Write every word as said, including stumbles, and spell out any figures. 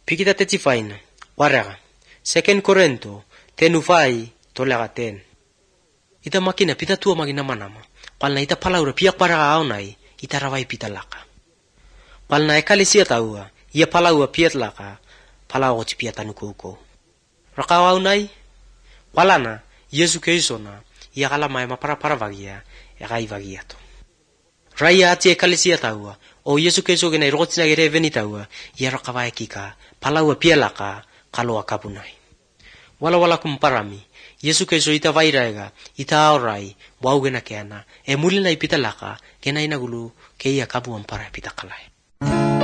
Pikita tetifaina, waraga. Second Korento, tenufai, tolega ten. Ita makina pita tua magina manama. Palna ita palaura piak paraga aunai, ita rawai pita laka. Palna ekalisia taua, ia palaua piat laka, palau oti piatanu koukou. Rakaw aunai, palana, Yesu keisona, ia kalama ema para para vagia, egai vagiato. Raya ati ekalisia taua, o Yesu keiso gena irotina gere veni taua, ia rakawai kika, palaua pialaka, kaloa kapunai. Wala wala kumparami, Yesu keiso ita vairaega, ita aorai, wau gena keana, e mulina ipita laka, gena inagulu, keia kabuan para ipita kalai.